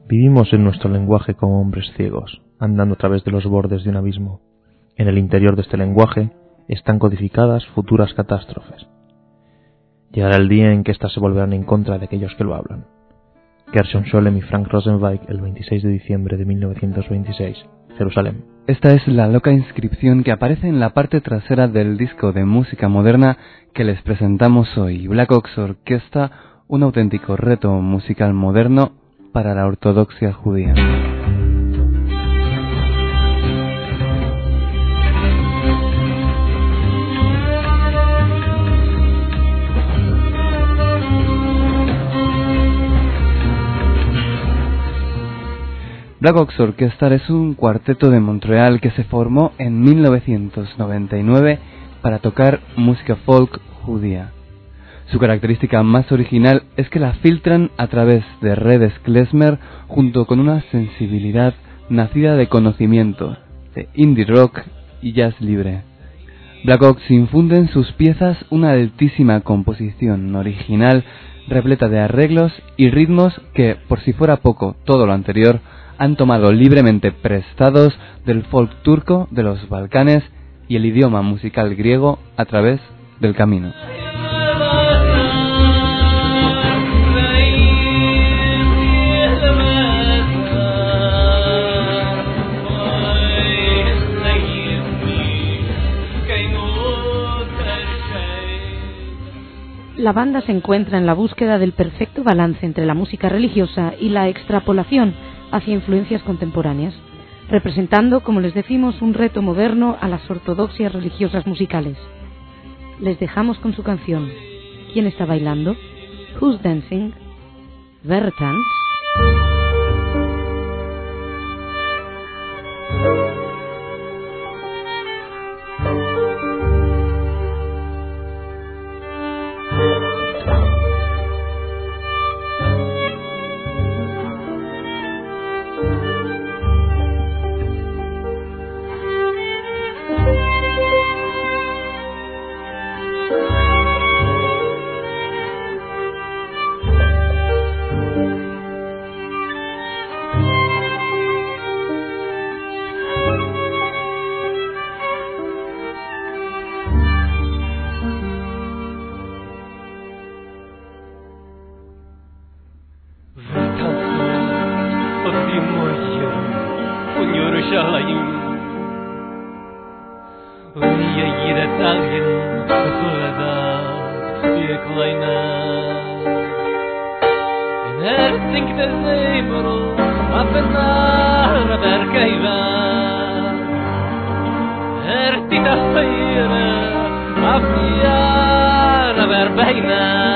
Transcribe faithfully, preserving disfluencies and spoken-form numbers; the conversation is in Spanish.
Vivimos en nuestro lenguaje como hombres ciegos, andando a través de los bordes de un abismo. En el interior de este lenguaje están codificadas futuras catástrofes. Llegará el día en que éstas se volverán en contra de aquellos que lo hablan. Gershon Scholem y Frank Rosenweig, el veintiséis de diciembre de mil novecientos veintiséis, Jerusalén. Esta es la loca inscripción que aparece en la parte trasera del disco de música moderna que les presentamos hoy. Black Ox Orquesta, un auténtico reto musical moderno para la ortodoxia judía. Black Ox Orchestra es un cuarteto de Montreal que se formó en mil novecientos noventa y nueve para tocar música folk judía. Su característica más original es que la filtran a través de redes klezmer junto con una sensibilidad nacida de conocimiento, de indie rock y jazz libre. Black Ox infunde en sus piezas una altísima composición original repleta de arreglos y ritmos que, por si fuera poco todo lo anterior, han tomado libremente prestados del folk turco de los Balcanes y el idioma musical griego a través del camino. La banda se encuentra en la búsqueda del perfecto balance entre la música religiosa y la extrapolación hacia influencias contemporáneas, representando, como les decimos, un reto moderno a las ortodoxias religiosas musicales. Les dejamos con su canción ¿Quién está bailando? Who's dancing? Wer tanzt? Wer beina